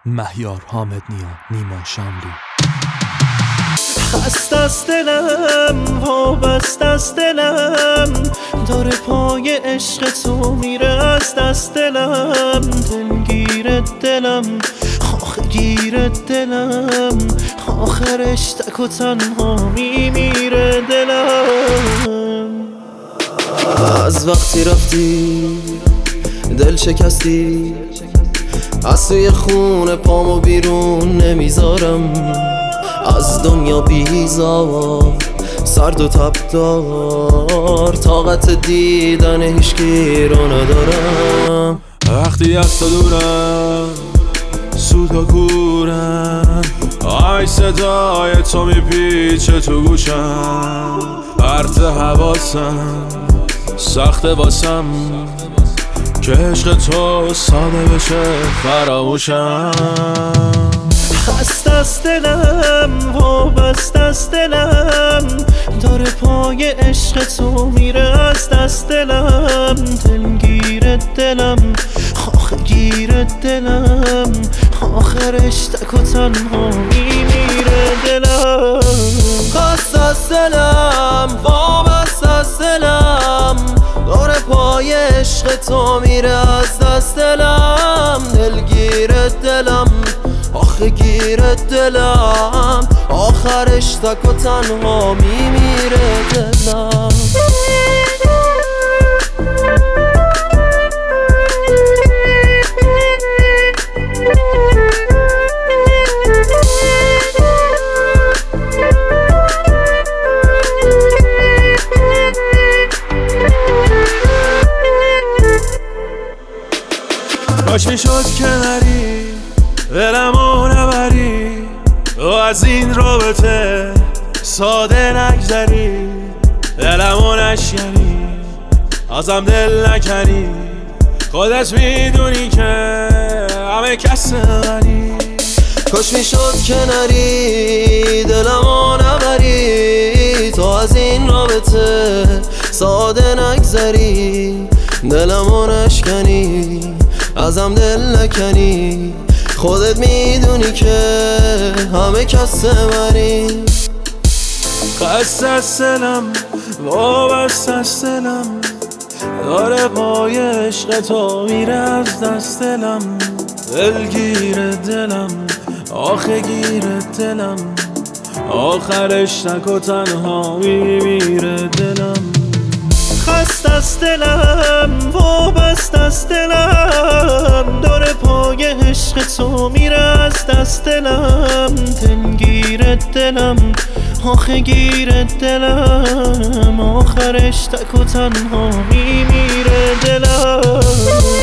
مهیار حامد نیا، نیما شاملو. خست از دلم، وابست از دلم، داره پای عشق تو میره از دست دلم. دلگیر دلم، آخه گیر دلم، آخرش تک و تنها میمیره دلم. از وقتی رفتی دل شکستی، از توی خونه پامو بیرون نمیذارم. از دنیا بیزار، سرد و تبدار، طاقت دیدن هیچکی رو ندارم. وقتی از تو دورم، سوت و کورم، آی صدای تو میپیچه تو گوشم. پرت حواسم سخته واسم که عشق تو ساده بشه فراموشم. خست از دلم، وابست از دلم، داره پای عشق تو میره از دست دلم. دلگیر دلم، آخه گیر دلم، آخرش تک و تنها میمیره دلم. خست از دلم، وابست از دلم، داره پای عشق تو میره از دست دلم. دلگیر دلم، آخه گیر دلم، آخرش تک و تنها میمیره دلم. کاش میشد که نری، دلمو نبری، و از این رابطه ساده نگذری. دلمو نشکنی، ازم دل نکنی، خودت میدونی که همه کس منی. کاش میشد که نری، دلمو نبری، تو از این رابطه ساده نگذری. دلمو نشکنی، ازم دل نکنی، خودت میدونی که همه کس منی. خست از دلم، وابست از دلم، داره پای عشق تو میره از دست دلم. دلگیر دلم، آخه گیر دلم، آخرش تک و تنها میمیره دلم. خست از دلم، وابست از دلم، داره پای عشق تو میره از دست دلم. دلگیر دلم، آخه گیر دلم، آخرش تک و تنها میمیره دلم.